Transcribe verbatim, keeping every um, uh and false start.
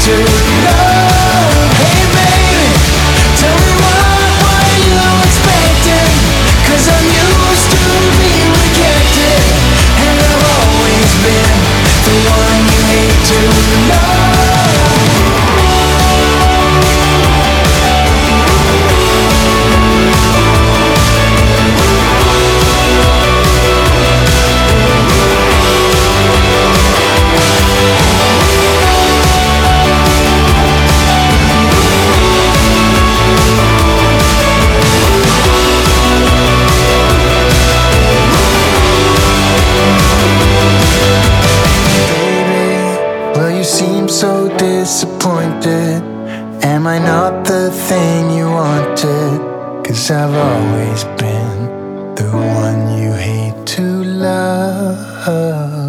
to know. Hey baby, tell me what were you expecting? Cause I'm used to being rejected, and I've always been the one you hate to know. So disappointed. Am I not the thing you wanted? Cause I've always been the one you hate to love.